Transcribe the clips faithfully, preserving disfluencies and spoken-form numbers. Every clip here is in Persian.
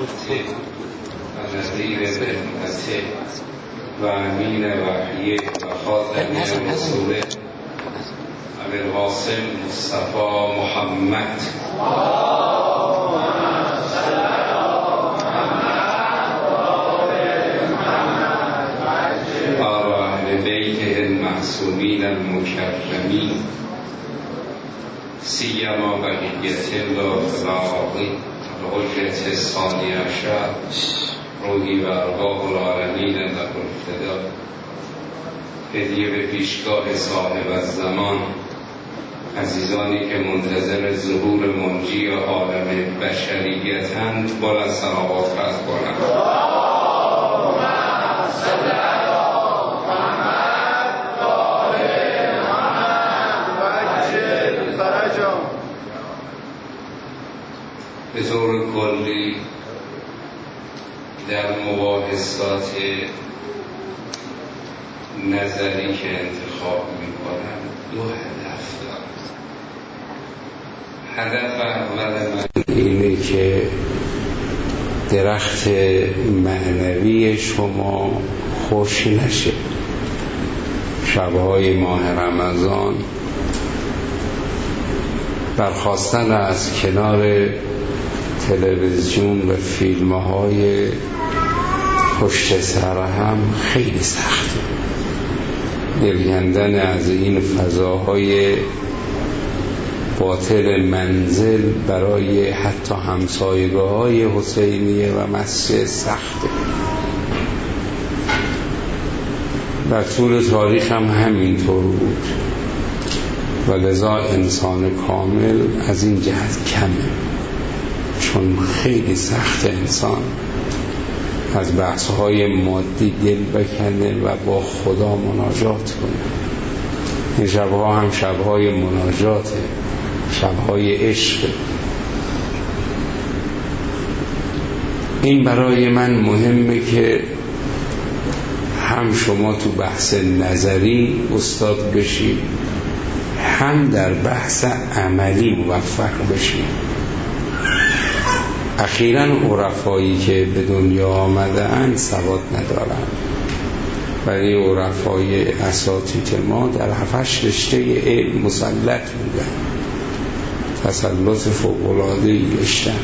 و نظیر بهمته و امین وحیه و خاتم رسوله ابوالقاسم مصطفی محمد المعصومین المکرمین سیما بقیت الله فلاقی الحجة الثانی عشر روحی و ارواح العالمین له الفدا. هدیه به پیشگاه صاحب الزمان، عزیزانی که منتظر ظهور منجی عالم بشریتند، بلند صلوات فرض کنند. به طور کلی در مباحثات نظری که انتخاب می‌کنم دو هدف دارم. هدف اول من اینه که درخت معنوی شما خشک نشه. شب‌های ماه رمضان برخاستن از کنار تلویزیون و فیلم‌های پشت سر هم خیلی سخته. دلکندن از این فضاهای باطل منزل برای حتی همسایگاه‌های حسینیه و مسجد سخته. در طول تاریخ هم همینطور بود و لذا انسان کامل از این جهت کمه، چون خیلی سخت انسان از بحث‌های مادی دل بکنه و با خدا مناجات کنه. این شبها هم شبهای مناجاته، شبهای عشق. این برای من مهمه که هم شما تو بحث نظری استاد بشید، هم در بحث عملی موفق بشید. اخیراً عرفایی که به دنیا آمدن سواد ندارن، ولی عرفای اساتید ما در هفتش رشته علم مسلط بودن، تسلط فوق‌العاده‌ای داشتن.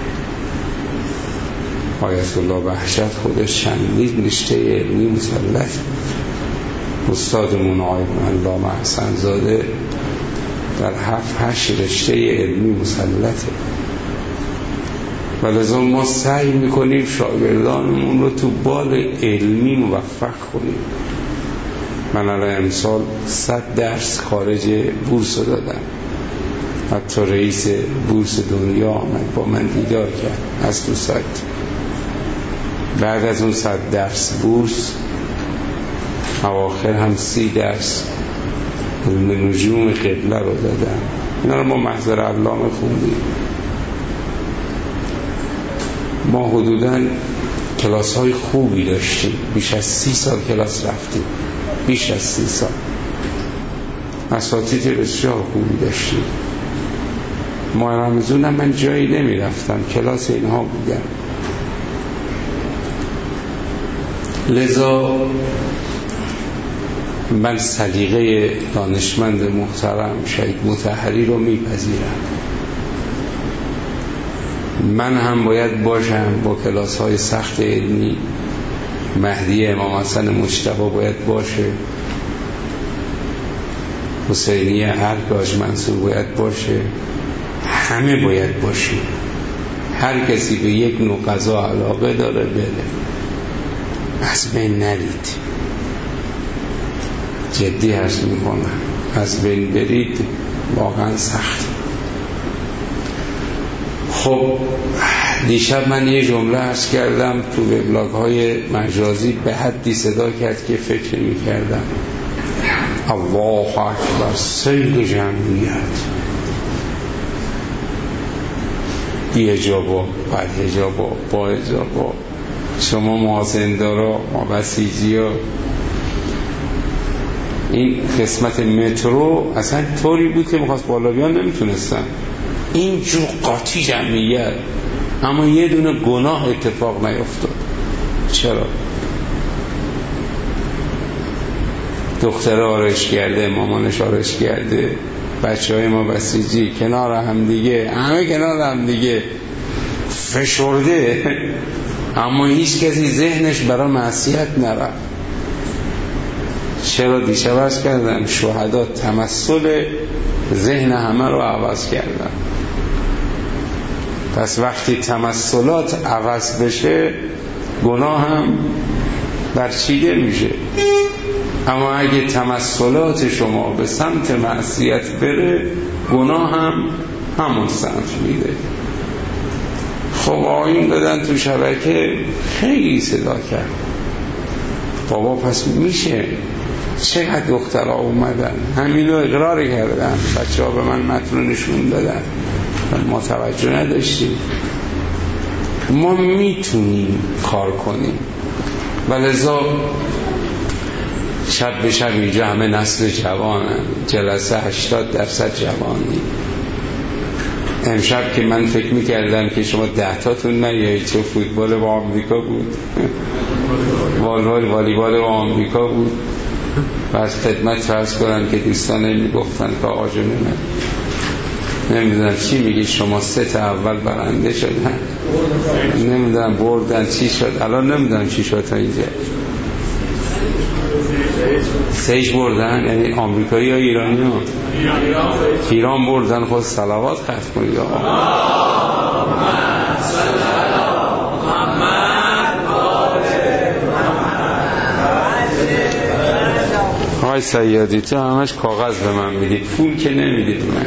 آیت الله بهجت خودش چندین رشته علمی مسلط بود. استادمون آقای علامه احسن زاده در هفت هشت رشته علمی مسلطه. ولذا ما سعی میکنیم شاگردانمون رو تو بال علمی موفق کنیم. من الان امسال صد درس خارج بورس دادم. حتی رئیس بورس دنیا آمد با من دیدار کرد از تو سایت. بعد از اون صد درس بورس اواخر هم سی درس علم نجوم قبله رو دادم. اینا رو ما محضر علامه خوندیم. ما حدوداً کلاس های خوبی داشتیم، بیش از سی سال کلاس رفتیم، بیش از سی سال اساتید بسیار خوبی داشتیم. ما رمضان هم من جایی نمی رفتم، کلاس اینها بودم. لذا من سلیقه دانشمند محترم شهید مطهری رو میپذیرم. من هم باید باشم با کلاس های سخت علمی. مهدی امام حسن مجتبی باید باشه، حسینی ارگ حاج منصور باید باشه، همه باید باشه. هر کسی به یک نوع غذا علاقه داره بره، از بین نرید. جدی عرض میکنم، از بین برید واقعا سخت. خب دیشب من یه جمله عرض کردم تو وبلاگ های مجازی، به حدی صدا کرد که فکر نمی کردم. الله اکبر، سید جمعیت، بی حجابا، بعد حجابا، با حجابا، شما محاسندارا، ما بسیجی ها. این قسمت مترو اصلا طوری بود که میخواست بالا بیان نمیتونستن. این جو قاطی جمعیت اما یه دونه گناه اتفاق نیفتاد. چرا؟ دختر آرش کرده، مامانش آرش کرده، بچه های ما بسیجی کنار هم دیگه، همه کنار هم دیگه فشرده، اما هیچ کسی ذهنش برای معصیت نرفت. چرا؟ دیشب عرض کردم شهدا تمثل ذهن همه رو عوض کردن. پس وقتی تمثلات عوض بشه گناه هم برچیده میشه. اما اگه تمثلات شما به سمت معصیت بره گناه هم همون سمت میده. خب آیون دادن تو شبکه، خیلی صدا کرد بابا پس میشه. چقدر دخترها اومدن همینو اقرار کردن، بچه ها به من متن رو نشون دادن، ما توجه نداشتیم. ما میتونیم کار کنیم و لذا شب به شب اینجا همه نسل جوانن، جلسه هشتاد درصد جوانی. امشب که من فکر میکردم که شما ده تاتون نیایید، چه فوتبال با آمریکا بود والیبال والیبال با آمریکا بود و از خدمت فرض کنم که دوستان میگفتن که آقا جون نمیدونم چی میگی شما سه تا اول برنده شدن، نمیدونم بردن چی شد، الان نمیدونم چی شد تا اینجا. سیج بردن، یعنی آمریکایی یا ایرانی ها؟ ایران بردن. خود صلوات خط کنید آقای سیادی تو همش کاغذ به من میدید، پول که نمیدید من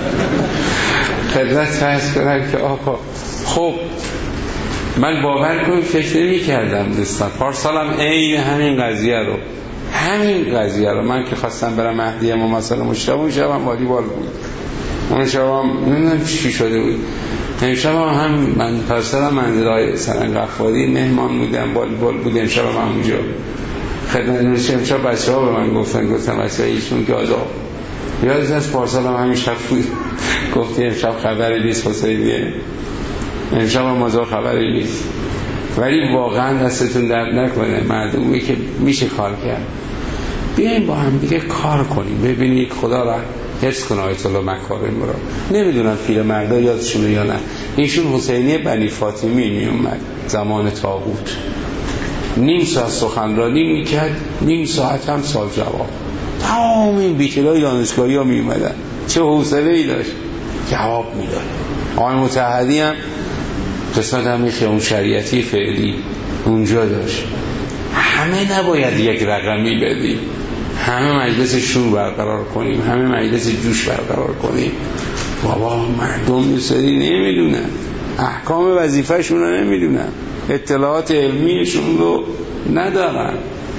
خدمت فرض کنم که آقا خب من باور کنم فکر نمی کردم دوستان پارسالم عین همین قضیه رو همین قضیه رو من که خواستم برم مهدیه ما مثلا مشتبه اون شبم والیبال بود، اون شبم نمیدونم چی شده بود، این شبم هم من پارسالم منزلای سرنگ غفاری مهمان بودم، والیبال بود، این شبم هم اونجا خدمت امشب بچه ها به من گفتن گفتم بچه ها ایشون که آجا یادت از پارسال هم همین شب بود گفتی امشب خبری نیست حسینیه، امشب هم مازا خبری نیست، ولی واقعا دستتون درد نکنه، معلومه که میشه کار کرد. بیاییم با هم دیگه کار کنیم ببینید خدا را حفظ کنه آیت الله مکارم را. نمیدونم پیرمردا یادشونه یا نه، ایشون حسینی بنی فاطمی می اومد زمان طاغوت، نیم ساعت سخنرانی میکرد، نیم ساعت هم سال جواب. تمام این بیچاره‌های دانشگاهی ها میومدن، چه حوصله‌ای داشت جواب میداد. آقای متحدی هم قسمت هم میشه اون شریعتی فعلی اونجا داشت. همه نباید یک رقمی بدیم، همه مجلس شور برقرار کنیم، همه مجلس جوش برقرار کنیم. بابا مردم یه سری نمیدونن، احکام وظیفه‌شون رو نمیدونن، اطلاعات علمیشون رو ندارن.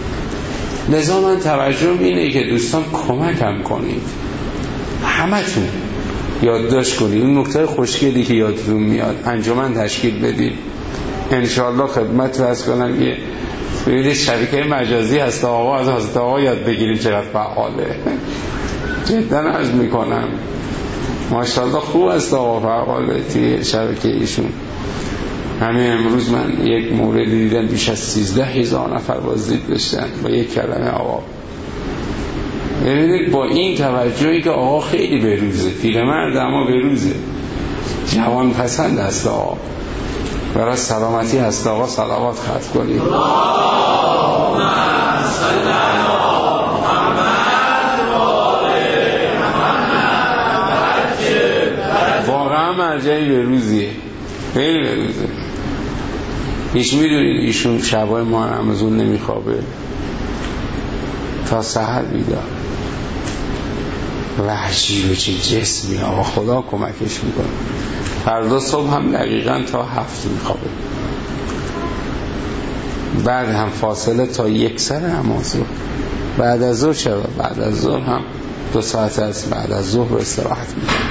لذا من توجه اینه که دوستان کمکم کنید، همتون یادداشت کنید اون نکته خوشگلی که یادتون میاد، انجمن تشکیل بدید انشاءالله خدمت فرض کنم که ببینید شبکه مجازی هست، آقا از حضرت آقا یاد بگیریم چقدر فعاله، جدا عرض میکنم ماشاءالله خوب است آقا فعاله توی شبکه ایشون. همین امروز من یک مورد دیدم بیش از سیزده هزار نفر بازدید داشتن با یک کلمه آقا. ببینید با این توجهی که آقا خیلی بروزه، پیرمرد اما بروزه، جوان پسند است آقا، برای سلامتی هست آقا صلوات خط کنید. واقعا مرجعی بروزیه، خیلی بروزه. هیچ میدونید ایشون شبای ما رمضان نمیخوابه تا سحر بیدار، وحشی و چه جسمی آقا، خدا کمکش میکنه. فردا صبح هم دقیقا تا هفت میخوابه، بعد هم فاصله تا یک سر نماز رو، بعد از ظهر چرا؟ بعد از ظهر هم دو ساعت از بعد از ظهر استراحت میکنه.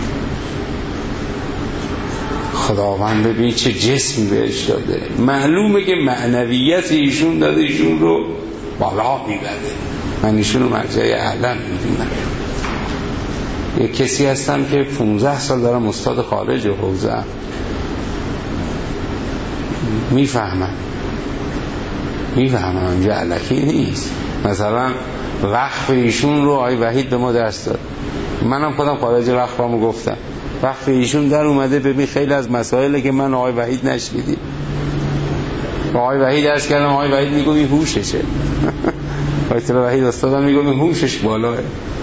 خداوند ببین چه جسمی بهش داده، معلومه که معنویت ایشون داده ایشون رو بالا میبره. من ایشون رو مرجع اعلم میدونم. یک کسی هستم که پونزده سال دارم استاد خارج حوزه، میفهمن میفهمن اونجا علکی نیست. مثلا وقف ایشون رو آقای وحید به ما درس داد، منم خودم خارج وقفمو گفتم. وقف ایشون در اومده، ببین خیلی از مسائلی که من آقای وحید نشنیدیم. آقای وحید درس کردم، آقای وحید میگه این هوششه. آقای وحید استادم میگه این هوشش بالاه.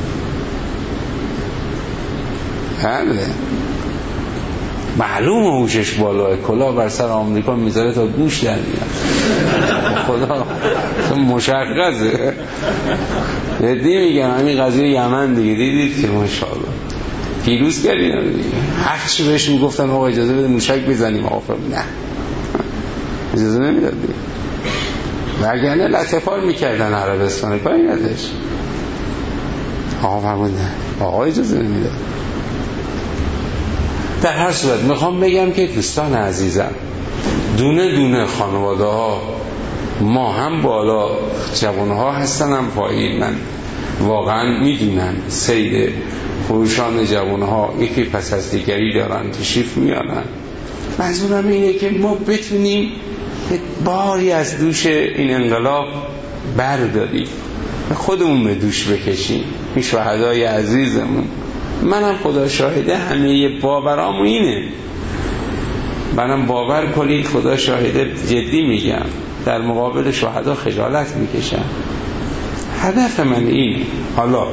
بله معلومه هوشش بالاه، کلاه بر سر آمریکا میذاره تا گوش در میاد. خدا مشخصه. جدی میگم همین قضیه یمن دیگه دیدید که ماشاءالله پیروز کردین دیگه. هر چی بهش میگفتن آقا اجازه بده موشک بزنیم، آقا نه اجازه نمیداد دیگه. وگرنه لطفار میکردن عربستان، کاری نداشت. آقا فرمود نه، آقا اجازه نمیداد. در هر صورت میخوام بگم که دوستان عزیزم، دونه دونه خانواده ها، ما هم بالا جوانها هستن هم پایین، من واقعا میدونم سید فروشان جوانها یکی پس از دیگری دارن تشریف میارن. منظورم اینه که ما بتونیم باری از دوش این انقلاب برداریم، خودمون به دوش بکشیم، این شهدای عزیزمون. منم خدا شاهده همه باورام اینه، منم باور کنید خدا شاهده، جدی میگم، در مقابل شهدا خجالت میکشم. هدف من اینه. حالا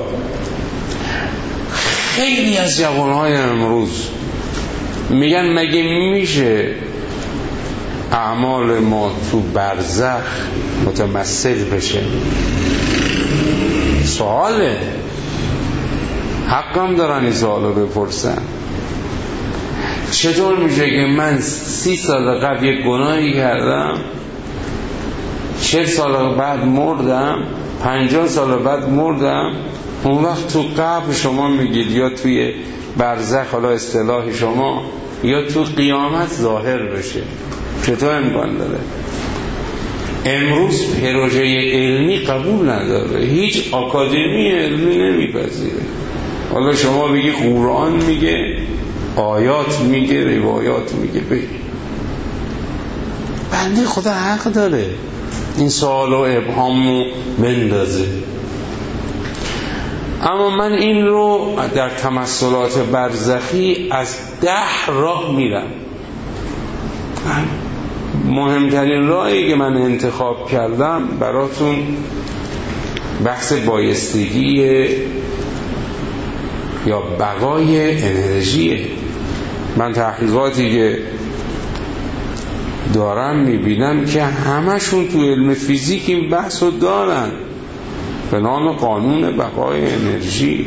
خیلی از جوانهای امروز میگن مگه میشه اعمال ما تو برزخ متمثل بشه؟ سواله، حقم دارن این سوالو بپرسن. چطور میشه که من سی سال قبل یک گناهی کردم، چهل سال بعد مردم، پنجاه سال بعد مردم، اون وقت تو قبر شما میگید یا توی برزخ، حالا اصطلاح شما، یا تو قیامت ظاهر بشه؟ چطور امکان داره؟ امروز پروژه علمی قبول نداره، هیچ آکادمی علمی نمیپذیره. حالا شما بگی قرآن میگه، آیات میگه، روایات میگه، بگی بنده خدا حق داره این سوال و ابهامو بندازه. اما من این رو در تمثلات برزخی از ده راه میرم. مهمترین راهی که من انتخاب کردم براتون بحث بایستگی یا بقای انرژیه. من تحقیقاتی که دارم میبینم که همشون تو علم فیزیک این بحث رو دارن به نام قانون بقای انرژی.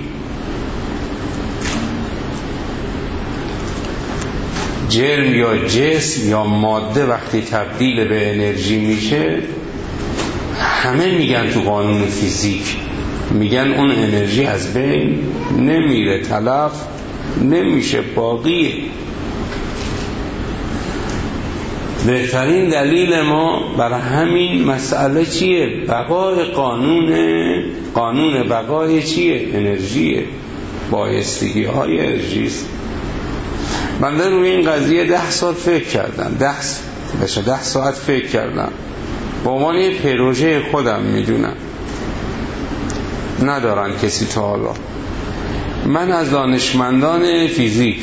جرم یا جسم یا ماده وقتی تبدیل به انرژی میشه، همه میگن تو قانون فیزیک، میگن اون انرژی از بین نمیره، تلف نمیشه، باقیه. بهترین دلیل ما برای همین مسئله چیه؟ بقای قانون قانون بقای چیه؟ انرژیه، بایستگی های انرژی است. من در روی این قضیه ده سال فکر کردم، ده بشه ده ساعت فکر کردم، به عنوان یه پروژه خودم میدونم، ندارن کسی تا حالا. من از دانشمندان فیزیک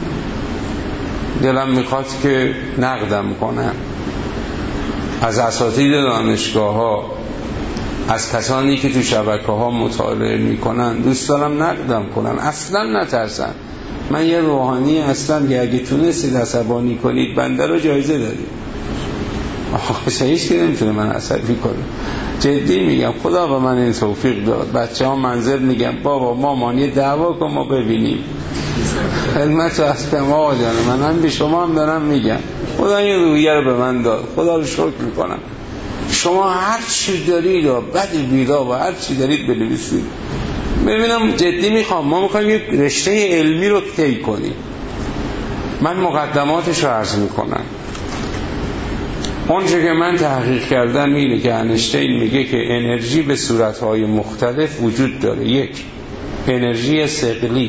دلم میخواد که نقدم کنم، از اساتید دانشگاه ها، از کسانی که تو شبکه ها مطالعه میکنن، دوست دارم نقدم کنن، اصلا نترسن. من یه روحانی هستم که اگه تونستید عصبانی کنید بنده رو جایزه دادید. آخه هیچ که نمیتونه من عصبی کنه. جدی میگم، خدا به من این توفیق داد. بچه ها منزل میگم بابا مامان یه دعوا کن ما ببینیم. خدمت از ما آقا جانه، من هم به شما هم دارم میگم، خدا این رویه رو به من داد، خدا رو شکر میکنم. شما هر چی دارید و بد بیدا و هر چی دارید بنویسید. ببینم جدی میخوام، ما میخوایم یک رشته علمی رو طی کنیم. من مقدماتش رو عرض میکنم. اونچه که من تحقیق کردم اینه که انیشتین میگه که انرژی به صورتهای مختلف وجود داره. یک، انرژی ثقلی.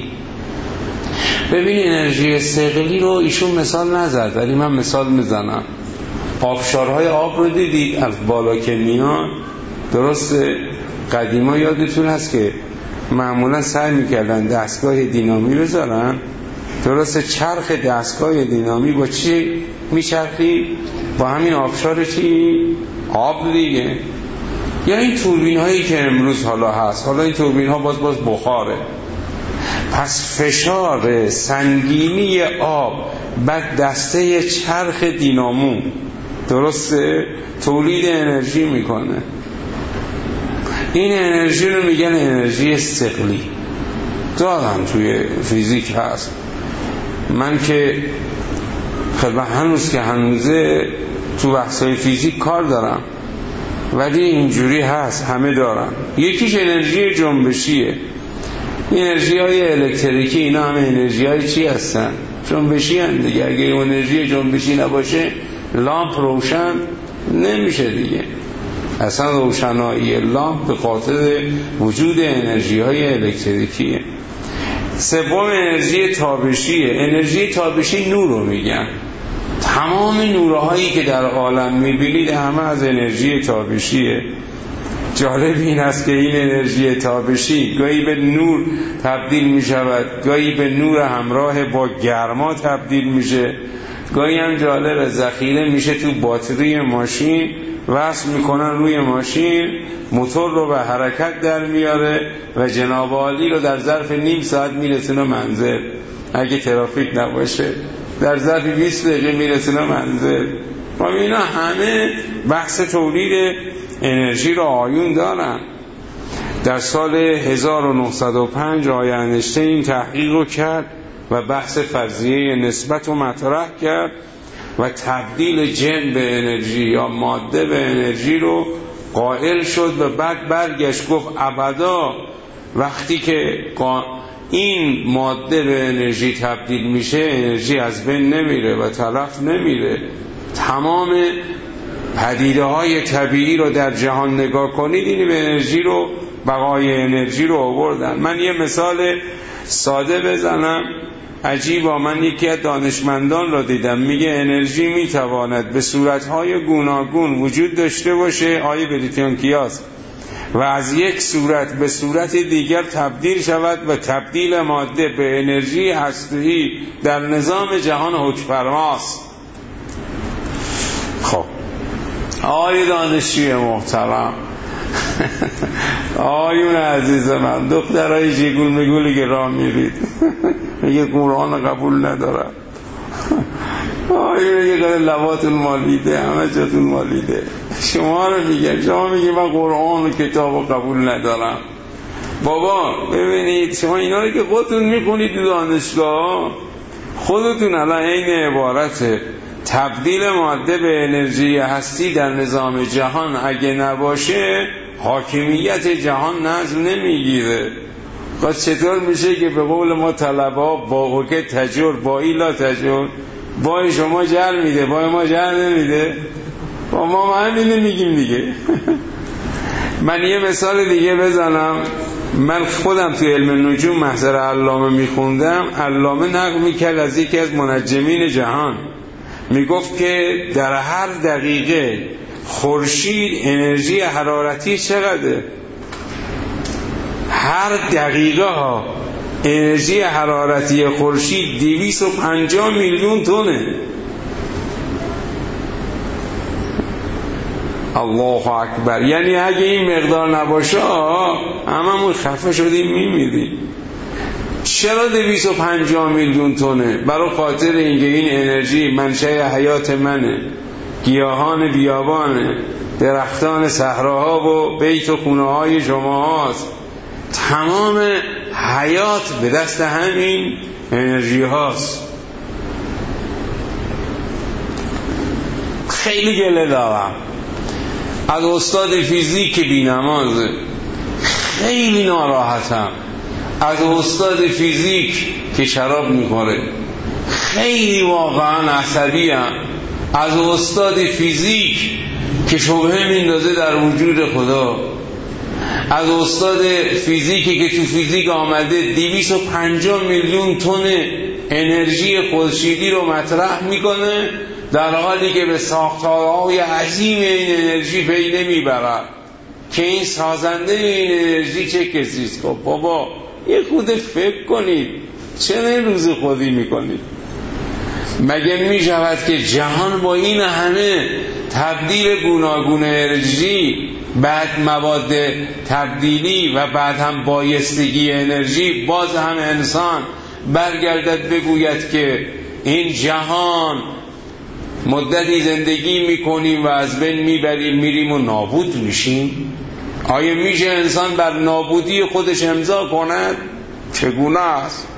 ببین انرژی ثقلی رو ایشون مثال نزد ولی من مثال میزنم. آبشارهای آب رو دیدید از بالا که میان؟ درسته قدیما یادتون هست که معمولا سعی میکردن دستگاه دینامی بذارن، درسته چرخ دستگاه دینامی با چی میچرخی؟ با همین آبشار چی؟ آب دیگه. یا این توربین هایی که امروز حالا هست، حالا این توربین ها باز باز بخاره. پس فشار سنگینی آب بر دسته چرخ دینامو، درسته، تولید انرژی میکنه. این انرژی رو میگن انرژی استقلی. دارن توی فیزیک هست. من که خیلی هنوز که هنوزه تو بحثای فیزیک کار دارم، ولی اینجوری هست همه دارن. یکیش انرژی جنبشیه. انرژی های الکتریکی اینا همه انرژی های چی هستن؟ جنبشی هستن دیگه. اگه انرژی جنبشی نباشه لامپ روشن نمیشه دیگه. اصلا روشنایی لامپ به خاطر وجود انرژی های الکتریکیه. سوم انرژی تابشیه. انرژی تابشی نور رو میگن. تمام نورهایی که در عالم میبینید همه از انرژی تابشیه. جالب این است که این انرژی تابشی گاهی به نور تبدیل می شود، گاهی به نور همراه با گرما تبدیل میشه، گاهی هم جالب ذخیره میشه تو باتری ماشین، وصل میکنن روی ماشین، موتور رو به حرکت در میاره و جناب عالی رو در ظرف نیم ساعت میرسونه منزل. اگه ترافیک نباشه در ظرف بیست دقیقه میرسونه منزل. و اینا همه بحث تولید انرژی رو آیون دارن. در سال هزار و نهصد و پنج آقای انیشتین تحقیق رو کرد و بحث فرضیه نسبت رو مطرح کرد و تبدیل جن به انرژی یا ماده به انرژی رو قائل شد و بعد برگشت گفت ابدا وقتی که این ماده به انرژی تبدیل میشه انرژی از بین نمیره و تلف نمیره. تمام پدیده های طبیعی رو در جهان نگاه کنید، این به انرژی رو، بقای انرژی رو آوردن. من یه مثال ساده بزنم عجیبا. من یکی از دانشمندان رو دیدم میگه انرژی میتواند به صورتهای گوناگون وجود داشته باشه، آیه بریتیان کیاس، و از یک صورت به صورت دیگر تبدیل شود و تبدیل ماده به انرژی هسته‌ای در نظام جهان حکم‌فرماست. خب آقای دانشجوی محترم، آقایون عزیز من، دخترای جیگول میگولی که راه میرید میگه قرآن قبول ندارم، آقایون یه قدر لباتون مالیده، همه جاتون مالیده. شما رو میگه، شما میگه من قرآن و کتاب و قبول ندارم. بابا ببینید شما اینا رو که خودتون میخونید دانشگاه، خودتون الان این عبارت تبدیل ماده به انرژی هستی در نظام جهان اگه نباشه حاکمیت جهان نظم نمیگیره. خب چطور میشه که به قول ما طلبه با حکه تجر با ایلا تجر، بای شما جر میده بای ما جر نمیده؟ با ما همینه میگیم دیگه. من یه مثال دیگه بزنم. من خودم توی علم نجوم محضر علامه میخوندم. علامه نقل میکرد از یکی از منجمین جهان، میگفت که در هر دقیقه خورشید انرژی حرارتی چقدره؟ هر دقیقه ها انرژی حرارتی خورشید دویست و پنجاه میلیون تونه. الله اکبر. یعنی اگه این مقدار نباشه هممون خفه شدیم میمیریم. چرا دویست و پنجاه میلیون تونه؟ برای خاطر اینکه این انرژی منشأ حیات منه، گیاهان بیابانه، درختان صحراها و بیت و خونه های شما هاست. تمام حیات به دست همین انرژی هاست. خیلی گله دارم از استاد فیزیک بی نمازه، خیلی ناراحتم از استاد فیزیک که شراب میخوره، خیلی واقعا عصبیم از استاد فیزیک که شبهه میندازه در وجود خدا، از استاد فیزیکی که تو فیزیک آمده دویست و پنجاه میلیون تن انرژی خورشیدی رو مطرح میکنه در حالی که به ساختارهای عظیم این انرژی پی نمیبرد که این سازنده این انرژی چه کسیست. خب بابا یه خود فکر کنید، چه روز خودی میکنید؟ مگه میشود که جهان با این همه تبدیل گوناگون انرژی، بعد مواد تبدیلی و بعد هم بایستگی انرژی، باز هم انسان برگردد بگوید که این جهان مدتی زندگی میکنیم و از بین میبریم میریم و نابود میشیم؟ آیا میشه انسان بر نابودی خودش امضا کند؟ چگونه است؟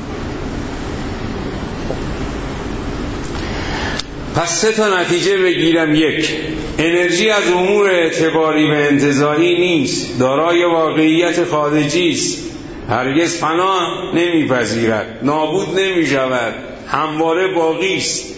پس سه تا نتیجه بگیرم. یک، انرژی از امور اعتباری و انتزاعی نیست، دارای واقعیت خارجی است، هرگز فنا نمیپذیرد، نابود نمیشود، همواره باقی است.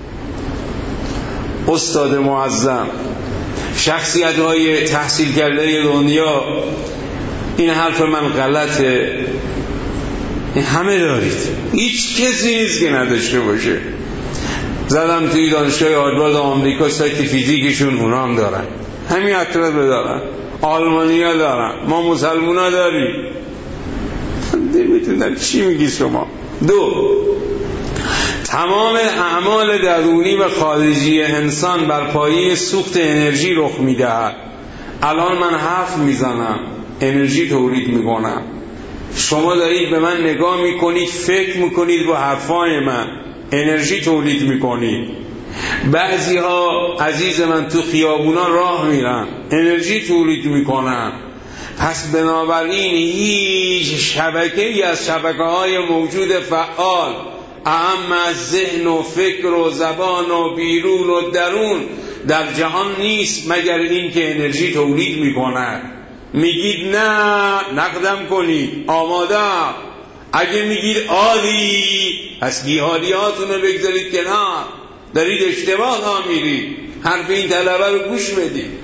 استاد معظم، شخصیت های تحصیل کرده دنیا، این حرف من غلطه، همه دارید، هیچ کسی نیست که نداشته باشه. زدم توی دانشگاه هاروارد آمریکا سایت فیزیکشون، اونا هم دارن، همین اطلاعات دارن، آلمانیا دارن، ما مسلمونا داریم. نمیتونم چی میگی شما؟ دو، تمام اعمال درونی و خارجی انسان بر پایه سوخت انرژی رخ میدهد. الان من حرف میزنم، انرژی تولید میکنم، شما دارید به من نگاه میکنید، فکر میکنید با حرفای من، انرژی تولید میکنید. بعضی ها عزیز من تو خیابونا راه میرن، انرژی تولید میکنن. پس بنابراین هیچ شبکه ای از شبکه های موجود فعال، اهم از ذهن و فکر و زبان و بیرون و درون در جهان نیست مگر این که انرژی تولید میکند. میگید نه، نقدم کنید، آماده. اگه میگید عالی، پس بی‌حالیاتون رو بگذارید کنار، دارید اشتباه ها میرید، حرف این طلبه رو گوش بدید.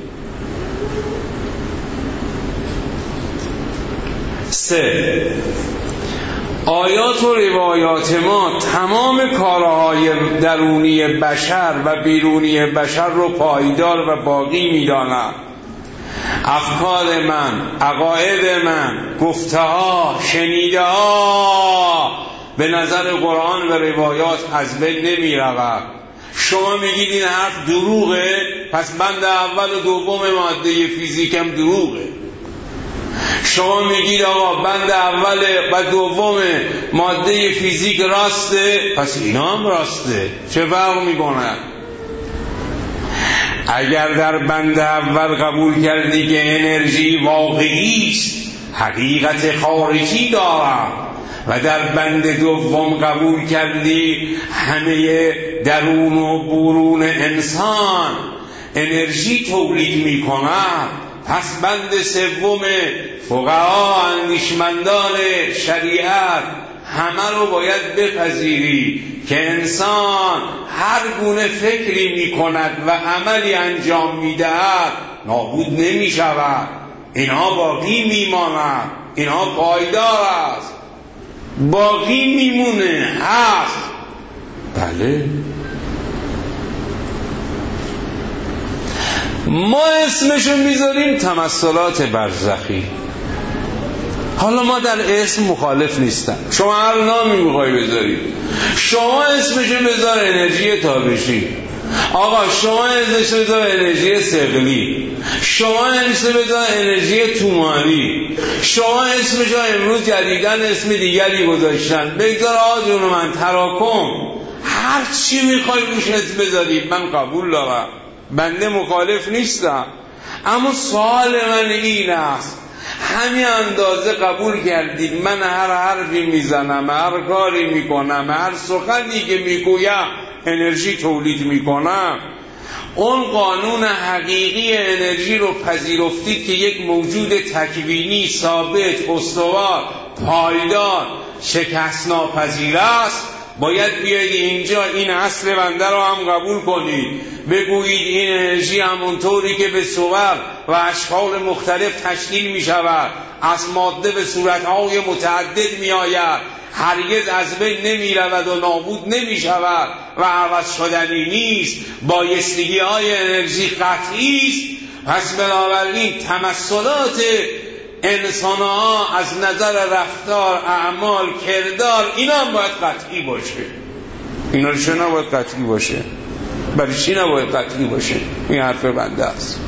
سه، آیات و روایات ما تمام کارهای درونی بشر و بیرونی بشر رو پایدار و باقی میداند. افکار من، عقاید من، گفته ها، شنیده ها به نظر قرآن و روایات از بین نمی رود. شما میگید این حرف دروغه، پس بند اول و دوم ماده فیزیکم دروغه. شما میگید آقا بند اول و دوم ماده فیزیک راسته، پس اینا هم راسته، چه فرق میکنه؟ اگر در بند اول قبول کردی که انرژی واقعی است، حقیقت خارجی دارد، و در بند دوم قبول کردی همه درون و برون انسان انرژی تولید میکند، پس بند سوم فقها اندیشمندان شریعت همه رو باید بپذیری که انسان هر گونه فکری می کند و عملی انجام می دهد نابود نمی شود، اینها باقی می ماند، اینها پایدار است، باقی می مونه، هست. بله، ما اسمشو میذاریم تمثلات برزخی. حالا ما در اسم مخالف نیستم، شما هر نامی میخوای بذارید، شما اسمشو بذار انرژی تابشی، آقا شما اسمشو بذار انرژی ثقلی، شما اسمشو بذار انرژی توماری، شما اسمشو امروز جدیدن اسم دیگری گذاشتن، بگذار آجون من تراکم، هر چی میخوای روش اسم بذارید من قبول دارم، بنده مخالف نیستم. اما سوال من این است، همین اندازه قبول کردید من هر حرفی میزنم، هر کاری میکنم، هر سخنی که میگویم انرژی تولید میکنم، اون قانون حقیقی انرژی رو پذیرفتید که یک موجود تکوینی ثابت، استوار، پایدار، شکست ناپذیر است، باید بیاید اینجا این اصل بنده رو هم قبول کنید، بگویید این انرژی همونطوری که به صور و اشکال مختلف تشکیل می شود، از ماده به صورتهای متعدد می آید، هرگز از بین نمی رود و نابود نمی شود و عوض شدنی نیست، بایستگی های انرژی قطعی است. پس بنابراین تمثلات انسان ها از نظر رفتار، اعمال، کردار، اینا هم باید قطعی باشه. اینا رو چه نباید قطعی باشه؟ برای چی نباید قطعی باشه؟ این حرف بنده است.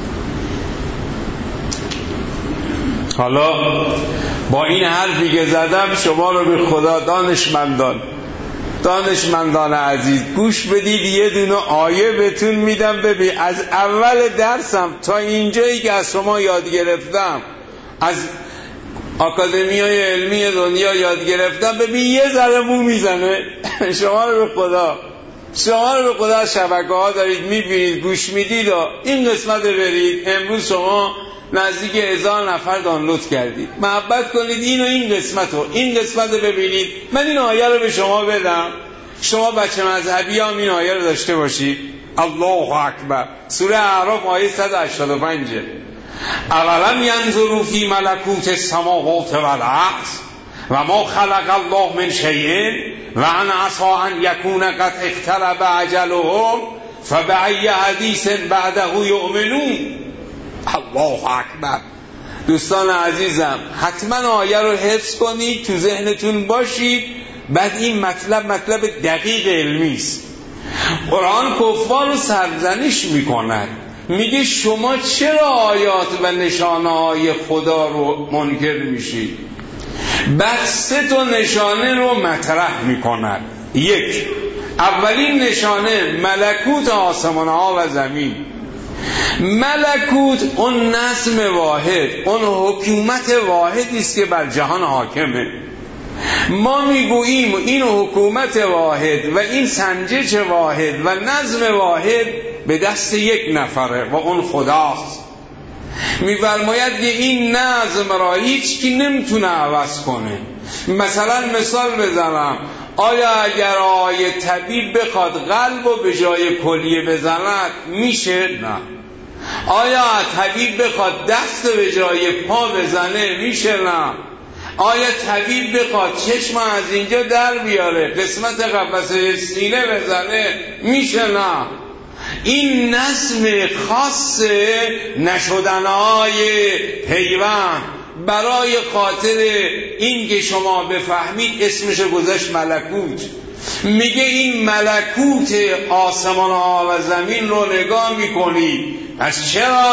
حالا با این حرفی که زدم شما رو به خدا دانشمندان دانشمندان عزیز گوش بدید، یه دونه آیه بهتون میدم. ببین از اول درسم تا اینجایی که از شما یاد گرفتم، از آکادمیای علمی دنیا یاد گرفتم، ببین یه ذره مو میزنه. شما رو به خدا شما رو به خدا شبکه ها دارید میبینید، گوش میدید و این قسمت برید. امروز شما نزدیک هزار نفر دانلود کردید. محبت کنید اینو این قسمت رو این قسمت رو ببینید. من این آیه رو به شما بدم، شما بچه مذهبی هم این آیه رو داشته باشید. الله اکبر. سوره اعراف آیه صد و هشتاد و پنج. اولم ینظروا فی ملکوت السماوات والارض و ما خلق الله من شیء و ان عسى ان یکون قد اقترب اجلهم فبأی حدیث بعده یؤمنون. الله اکبر. دوستان عزیزم حتما آیه رو حفظ کنید، تو ذهنتون باشید. بعد این مطلب مطلب دقیق علمی است. قرآن کفار رو سرزنش میکند، میگه شما چرا آیات و نشانه های خدا رو منکر میشید؟ بعد سه تا نشانه رو مطرح میکند. یک، اولین نشانه ملکوت آسمان ها و زمین. ملکوت اون نظم واحد، اون حکومت واحدی است که بر جهان حاکمه. ما میگوییم این حکومت واحد و این سنجش واحد و نظم واحد به دست یک نفره و اون خداست. میفرماید که این نظم را هیچ کی نمیتونه عوض کنه. مثلا مثال بزنم، آیا اگر آیه طبیب بخواد قلب رو به جای کلیه بزند میشه؟ نه. آیا طبیب بخواد دست به جای پا بزنه میشه؟ نه. آیا طبیب بخواد چشم از اینجا در بیاره قسمت قفسه سینه بزنه میشه؟ نه. این نظم خاص نشدنهای پیوند برای خاطر این که شما بفهمید اسمش گذاشت ملکوت. میگه این ملکوت آسمان ها و زمین رو نگاه میکنید، پس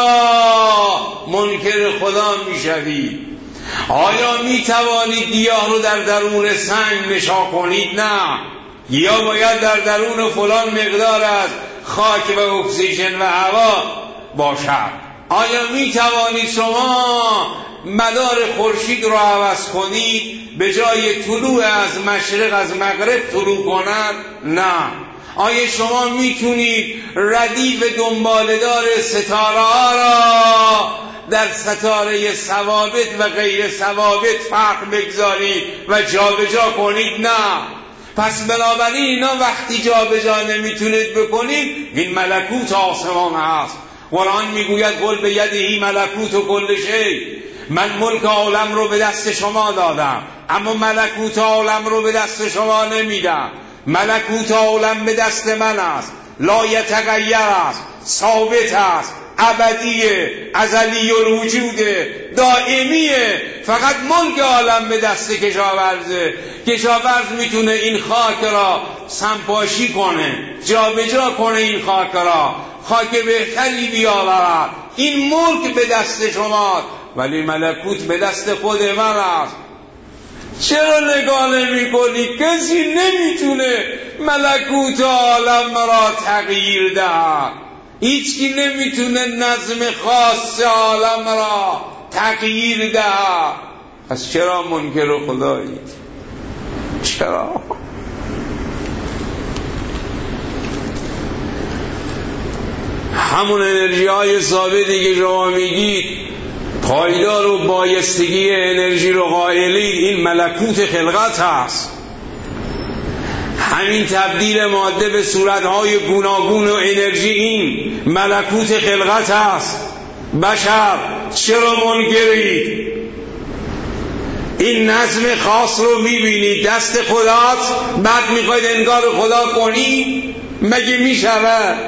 چرا منکر خدا میشوید؟ آیا میتوانید گیاه رو در درون سنگ نشا کنید؟ نه. گیاه باید در درون فلان مقدار از خاک و اکسیژن و هوا باشد. آیا میتوانید شما مدار خورشید رو عوض کنید، به جای طلوع از مشرق از مغرب طلوع کند؟ نه. آیا شما میتونید ردیف دنبالدار ستاره ها را در ستاره ثوابت و غیر ثوابت فرق بگذارید و جابجا کنید؟ نه. پس بنابراین اینا وقتی جابجا نمیتونید بکنید، این ملکوت آسمان هست. قرآن میگوید قل به یدهی ملکوت و کل شی. من ملک عالم رو به دست شما دادم، اما ملکوت عالم رو به دست شما نمیدم. ملکوت عالم به دست من است، لا یتغیر است، ثابت است، ابدیه، ازلی الوجوده، دائمیه. فقط ملک عالم به دست کشاورزه. کشاورز میتونه این خاک را سنپاشی کنه، جابجا کنه، این خاک را خاک بهتری بیاورد. این ملک به دست شماست، ولی ملکوت به دست خود من است. چرا نگاه نمی کنی؟ کسی نمیتونه ملکوت عالم را تغییر دهد. هیچکی نمیتونه نظم خاص عالم را تغییر دهد. پس چرا منکر خدایید؟ چرا؟ همون انرژی های ثابتی که شما میگید پایدار و بایستگی انرژی رو قائلید، این ملکوت خلقت هست. همین تبدیل ماده به صورتهای گوناگون و انرژی این ملکوت خلقت هست. بشر چرا منکرید؟ این نظم خاص رو میبینی دست خداست، بعد میخواید انگار خدا کنی؟ مگه میشود؟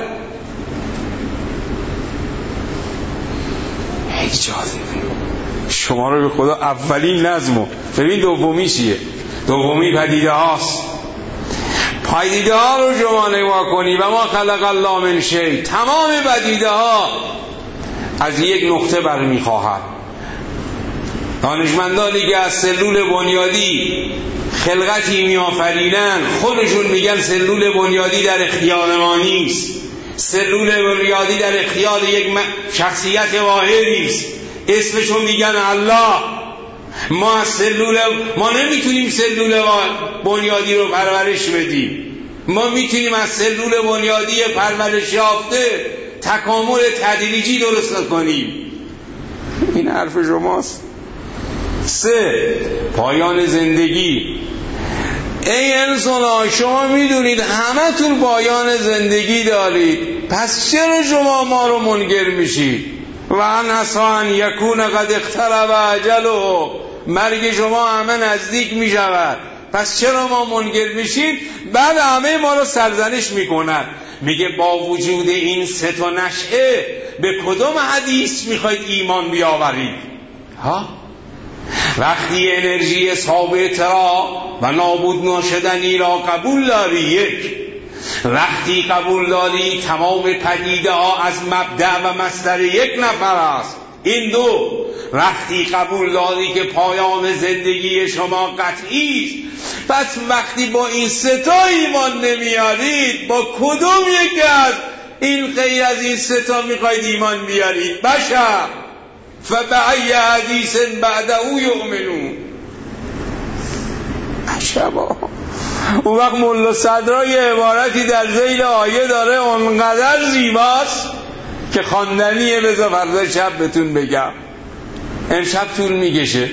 خیلی جالبه. شما رو به خدا اولین نظمو ببین، دومی چیه؟ دومی پدیده هاست. پدیده ها رو شما نگاه کنی و ما خلق الله من شیء، تمام پدیده ها از یک نقطه برمیخواهد. دانشمندانی که از سلول بنیادی خلقتی میآفرینند خودشون میگن سلول بنیادی در اختیار ما نیست، سلول بنیادی در اختیار یک شخصیت واحدی است، اسمشون میگن الله. ما از سلول ما نمیتونیم سلول بنیادی رو پرورش بدیم، ما میتونیم از سلول بنیادی پرورش یافته تکامل تدریجی درست کنیم. این حرف شماست. سه، پایان زندگی. ای انسان ها، شما میدونید همه تون پایان زندگی دارید، پس چرا شما ما رو منکر میشید؟ و ان عسی ان یکون قد اقترب اجله، مرگ شما همه نزدیک میشود، پس چرا ما منکر میشید؟ بعد همه ما رو سرزنش میکنن. میگه با وجود این سه تا نشأه به کدوم حدیث میخواید ایمان بیاورید؟ ها؟ وقتی انرژی ثابت را و نابود ناشدنی را قبول داری، یک، وقتی قبول داری تمام پدیده ها از مبدأ و مصدر یک نفر است، این دو، وقتی قبول داری که پایان زندگی شما قطعی است، پس وقتی با این سه تا ایمان نمیارید، با کدوم یکی از این غیر از این سه تا میخواید ایمان بیارید؟ بشر فبأی حدیث بعده یؤمنون. عجبا. اون وقت ملا صدرا یه عبارتی در ذیل آیه داره اونقدر زیباست که خواندنیه، بذار فردا شب بهتون بگم، امشب طول میکشه.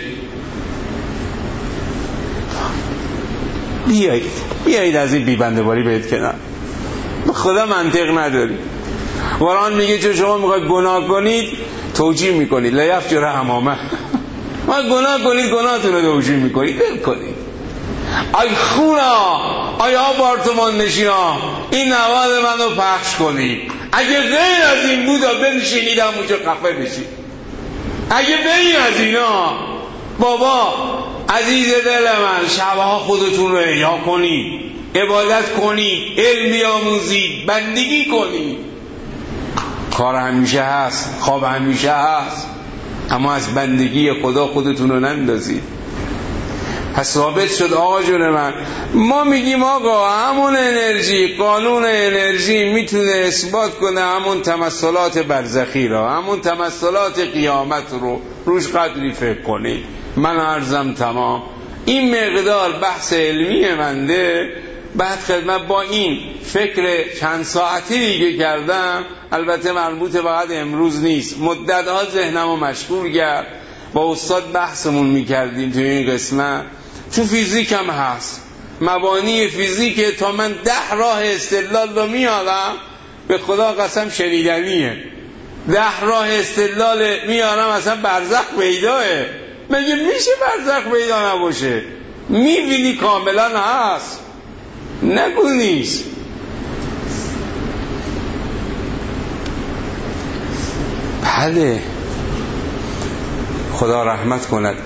بیایید بیایید از این بیبنده باری بهت کنار، به خدا منطق نداری. قرآن میگه چون شما میخواید گناه کنید توجیه میکنید، لیفجر امامه، ما گناه کنید گناهتون رو توجیه میکنید، بل کنید. ای خونا، ای آپارتمان نشینا، این نواد منو پخش کنید. اگه غیر از این بود بنشینید همونجا خفه بشید. اگه غیر از اینا، بابا عزیز دل من، شبها خودتون رو احیا کنید، عبادت کنید، علم بیاموزید، بندگی کنید. کار همیشه هست، خواب همیشه هست، اما از بندگی خدا خودتون رو نندازید. پس ثابت شد آقا جون من، ما میگیم آقا همون انرژی، قانون انرژی میتونه اثبات کنه همون تمثلات برزخی را، همون تمثلات قیامت رو، روش قدری فکر کنید. من عرضم تمام. این مقدار بحث علمی منده. بعد خدمت با این فکر چند ساعتی که کردم، البته مربوط فقط امروز نیست، مدت ها ذهنمو مشغول کرد، با استاد بحثمون میکردیم توی این قسمت. تو فیزیک هم هست، مبانی فیزیک تا من ده راه استدلال رو میارم، به خدا قسم شنیدنیه، ده راه استدلال میارم، اصلا برزخ پیداه. مگه میشه برزخ پیدا نباشه؟ میبینی کاملا هست، نگو نیست. بله، خدا رحمت کند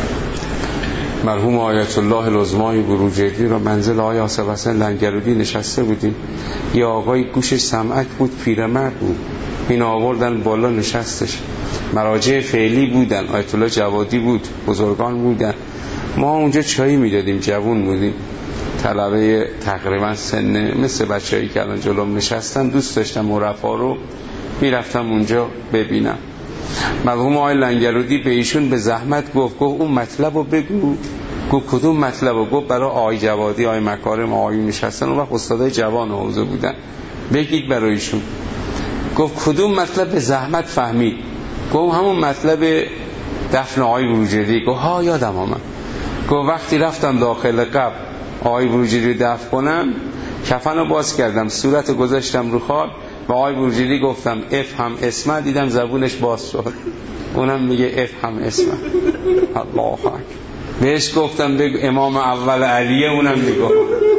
مرحوم آیت الله العظمای بروجردی را منزل آقای آصف حسن لنگرودی نشسته بودیم. یه آقای گوشش سمعک بود، پیرمرد بود، این آوردن بالا نشستش. مراجع فعلی بودن، آیت الله جوادی بود، بزرگان بودن. ما اونجا چایی میدادیم، جوون بودیم، طلبه تقریبا سن مثل بچه‌ای که الان جلوم نشستن. دوست داشتم مرفا رو میرفتم اونجا ببینم. مرحوم آقای لنگرودی به ایشون به زحمت گفت گفت اون مطلب رو بگو. گفت کدوم مطلب رو؟ گفت برای آقای جوادی، آقای مکارم، آقای نشستن، اون وقت استادای جوان حوزه بودن، بگید برایشون. گفت کدوم مطلب به زحمت فهمید؟ گفت همون مطلب دفن آقای بروجردی. گفت ها یادم آمد. گفت وقتی رفتم داخل قبر آقای بروجردی رو دفن کنم، کفن رو باز کردم، صورت گذاشتم رو خاک، با آقای بروجردی گفتم اف هم اسمه، دیدم زبونش باز شد، اونم میگه اف هم اسمه. الله اکبر. بهش گفتم بگو امام اول علیه، اونم میگو.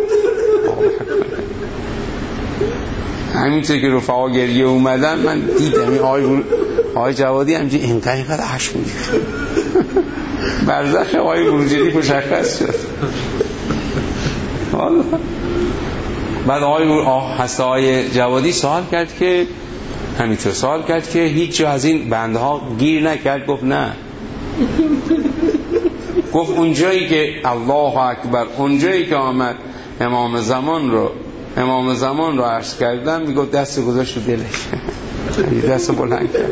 همینطور که رفقا گریه اومدن من دیدم این آقای آقای جوادی همجوری اینقدر اینقدر عشق می‌ریخت. برزخ آقای بروجردی مشخص شد. والا بعد آقای هست آقای جوادی سوال کرد که همینطور سوال کرد که هیچ جا از این بندها گیر نکرد؟ گفت نه. گفت اونجایی که الله اکبر، اونجایی که آمد امام زمان رو امام زمان رو عرض کردن، میگفت دست گذاشت رو دلش، دست بلند کرد.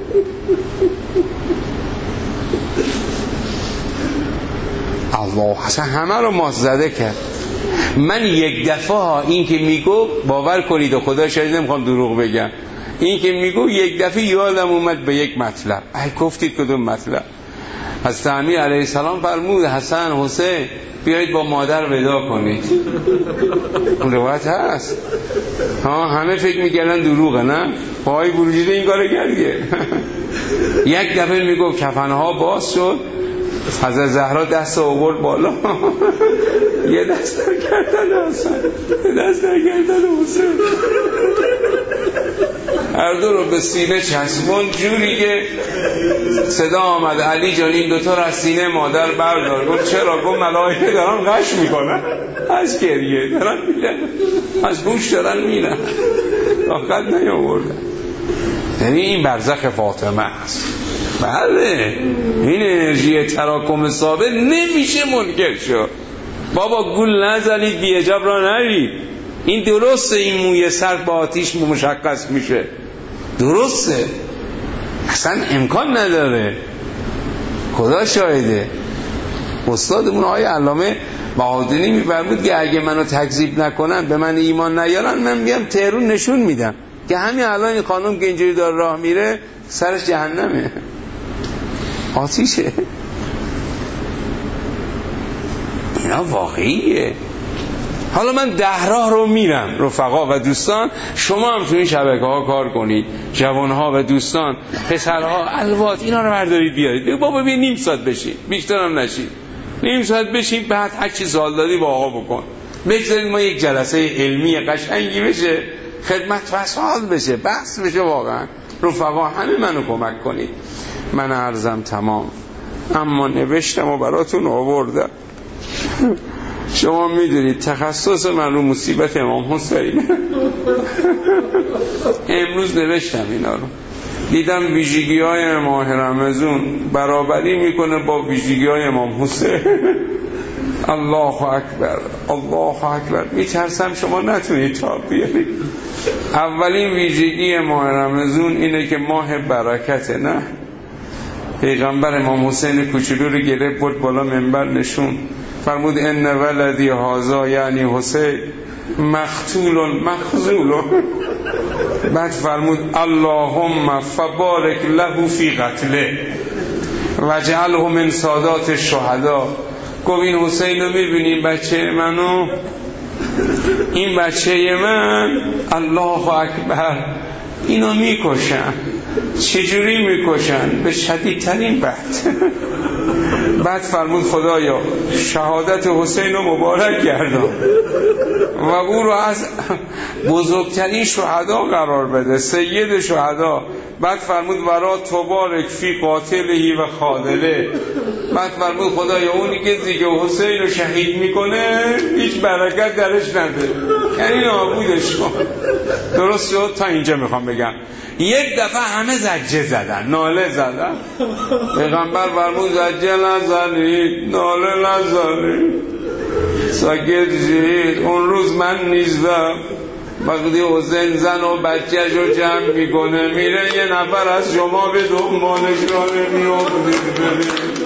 الله اصلا همه رو ماست زده کرد. من یک دفعه این که میگو باور کنید و خدا شاید نمیخوام دروغ بگم، این که میگو یک دفعه یادم اومد به یک مطلب. ای گفتید کدوم مطلب؟ حضرت امیر علیه السلام فرمود حسن حسین بیایید با مادر ودا کنید. اون روایت هست. ها همه فکر میکردن دروغه، نه؟ پای بروجردی این کارو کردیه. یک دفعه میگو کفنها باز شد، حضرت زهرا دست آورد بالا، یه دست در گردن حسن، یه دست در گردن حسین، هر دو رو به سینه چسبون جوری که صدا آمد علی جان این دوتا رو از سینه مادر بردار. گفت چرا؟ گفت ملائکه دارن غش میکنن از گریه، دارن میرن از گوش دارن میرن، آخر نیاوردن. یعنی این برزخ فاطمه است. بله این انرژی تراکم ثابت نمیشه منکر شد. بابا گول نزنید بی حجاب را نرید. این درسته این موی سر با آتیش مشخص میشه، درسته، اصلا امکان نداره، خدا شاهده. استادمون آقای علامه بهادری میفرمود که اگه منو تکذیب نکنن، به من ایمان نیارن، من میام تهران نشون میدم که همین الان این خانم که اینجوری داره راه میره سرش جهنمه، آتیشه. اینا واقعیه. حالا من ده راه رو میرم رفقا و دوستان، شما هم تو این شبکه ها کار کنید، جوان ها و دوستان، پسرها، الوات، اینا رو بردارید بیارید. بابا بیا نیم ساعت بشید، بیشتر هم نشید، نیم ساعت بشید، بعد هر چی سوال دادی با آقا بکن. بگذارید ما یک جلسه علمی قشنگی بشه، خدمت فصال بشه، بحث بشه. واقعا رفقا همه منو کمک کنید. من عرضم تمام، اما نوشتم و براتون آوردم. شما میدونید تخصص من رو مصیبت امام حسین. امروز نوشتم اینا رو، دیدم ویژگی های ماه رمضان برابری میکنه با ویژگی های امام حسین. الله اکبر، الله اکبر. میترسم شما نتونید تاب بیارید. اولین ویژگی ماه رمضان اینه که ماه برکته. نه، پیغمبر امام حسین کوچولو رو گرفت برد بالا منبر نشون، فرمود ان ولدی هذا یعنی حسین مقتول مخذول. بعد فرمود اللهم فبارک له فی قتله وجعله من سادات الشهدا. گفت این حسین رو میبینی بچه منو، این بچه من، الله اکبر، اینو میکشن. چجوری میکشن؟ به شدیدترین بحث. بعد فرمود خدایا شهادت حسین رو مبارک گردان و او رو از بزرگترین شهدا قرار بده، سید شهدا. بعد فرمود ورا تبارک فی قاتلهی و خاذله. بعد فرمود خدایا اونی که دیگه حسین رو شهید میکنه هیچ برکت درش نده، یعنی نابودش کن. درست شد؟ تا اینجا میخوام بگم. یک دفعه همه زجه زدن، ناله زدن. پیغمبر فرمود زجه نزنید، ناله نزنید، ساکت شید. اون روز من نیستم، وقتی حسین زن و بچه‌ش رو جمع میکنه میره، یه نفر از شما به دنبالش را نمیافتید برید.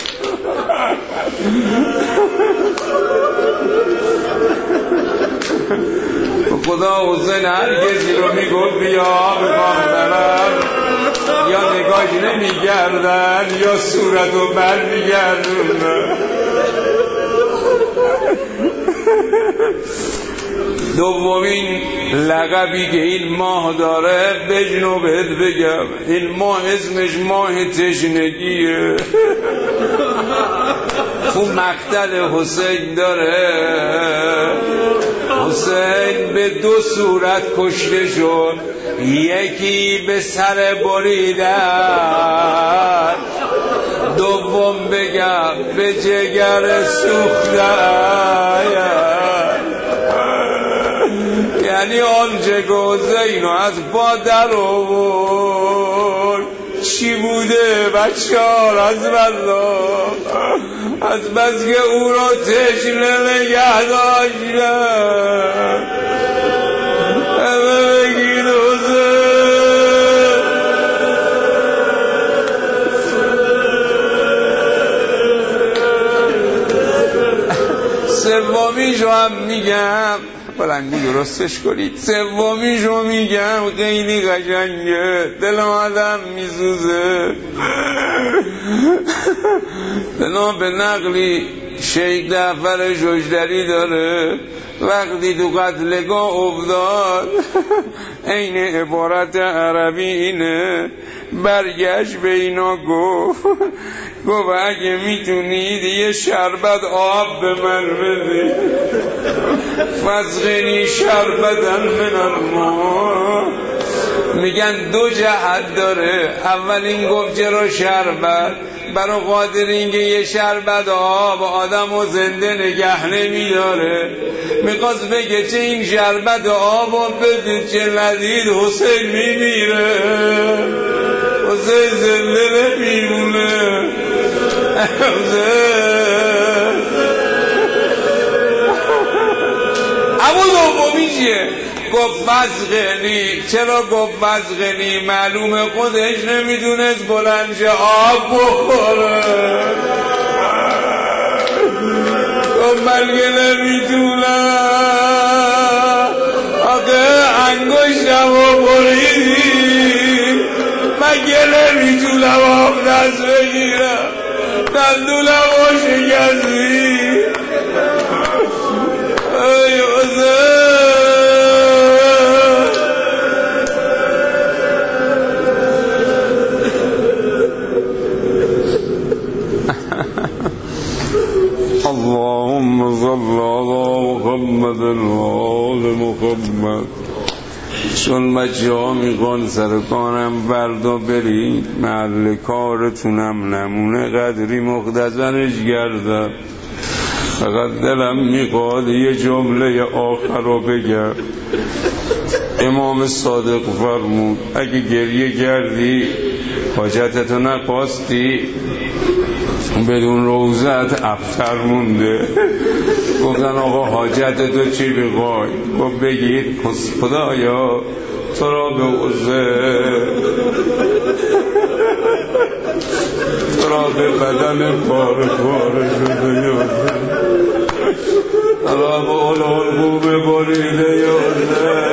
خدا حسین هر کسی رو میگفت بیا بخوام برم، یا نگاهی نمیگردن یا صورت رو بر میگردن. دومین لقبی که این ماه داره بجنو بهت بگم، این ماه اسمش ماه تشنگیه. تو مقتل حسین داره حسین به دو صورت کشته شد، یکی به سر بریدن، دوم بگم به جگر سوختن. یعنی آنچه که حسین از با در آورد چی بوده بچه ها؟ از بلا از بس که او را تشنه نگه داشتن. همه بگید حسین. سومیشو هم میگم، بلنگو درستش کنید، سومیشو میگم خیلی قشنگه، دل آدم میسوزه. بنا به نقلی شیخ جعفر شجدری داره وقتی تو قتلگاه افتاد این عبارت عربی اینه، برگشت به اینا گفت گفت اگه میتونید یه شربت آب به من بدید، فسقنی شربتن من الماء. میگن دو جهت داره، اول این گفت چرا شربت؟ برای خاطر اینکه یه شربت آب آدم و زنده نگه نمیداره. میخواست بگه چه این شربت آب بده چه لذیذ حسین میمیره، حسین زنده نمیمونه. اما دومی چیه؟ گفت فسقنی. چرا گفت فسقنی؟ معلومه خودش نمیدونست بلند شه آب بخوره. گفت بلکه نمیدونم آقا انگشتم و بریدی، مگه نمیتونم آب دست بگیرم، دندونم و شکستی. ای حسین اللهم صل على محمد و آل محمد. چون بچه ها میخوان سرکانم بردا برید محل کارتونم نمونه قدری مختصرش گردم، فقط دلم میخواد یه جمله آخر رو بگم. امام صادق فرمود اگه گریه کردی حاجتتو نخواستی بدون روزت ابتر مونده. گفتن آقا حاجتتو چی بخوای؟ گفت بگید خدایا تو را به عزه، تو را به بدن پاره پاره شده یازه، تو را به علال خوب بریده یازه.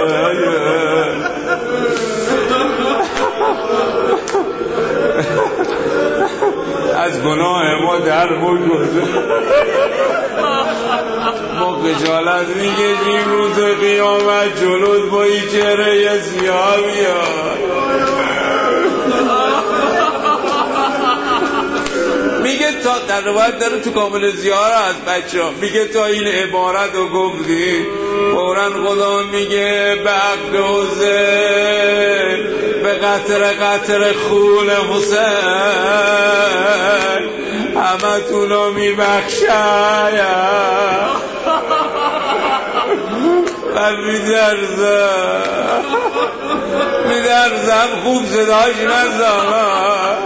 از گناه ما در بگذه، ما خجالت میکشیم روز قیامت جلوت با این چهره یه سیاه بیاد. میگه تا در روایت داره تو کامل زیاره از بچه ها میگه تا این عبارت رو گفتی فوراً خدا میگه به عقد حسین، به قطر قطر خون حسین همه تونو میبخشایم و میدرزم میدرزم خوب صداش نزنم.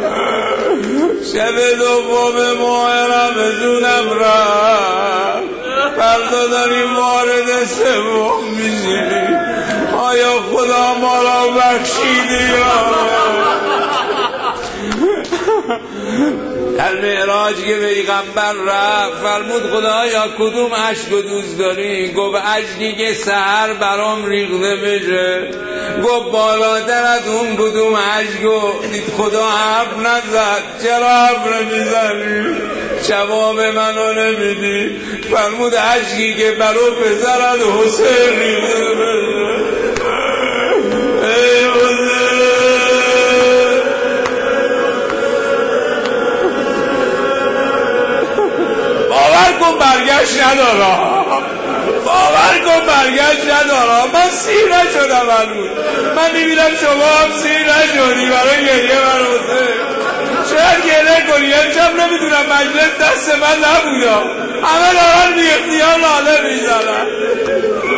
شب دوم ماه رمضانم رفت، فردا داریم وارد سوم میشیم، آیا خدا ما را بخشیدی یا در معراج که پیغمبر رفت فرمود خدایا کدوم اشک رو دوست داری؟ گفت اشکی که سحر برام ریخته بشه. گفت بالاتر از اون کدوم اشک رو؟ خدا حرف نزد. چرا حرف نمیزنی؟ جواب منو نمیدی؟ فرمود اشکی که برو پسرت حسین ریخته بشه. ای حسین برگشت ندارم، باور کن برگشت ندارم. من سیر نشدم هنوز. من میبینم شما هم سیر نشدی برای گریه من حسین. شاید گریه کنی، امشب نمیدونم مجلس دست من نبودم، همه دارن بی اختیار لاله میزنن.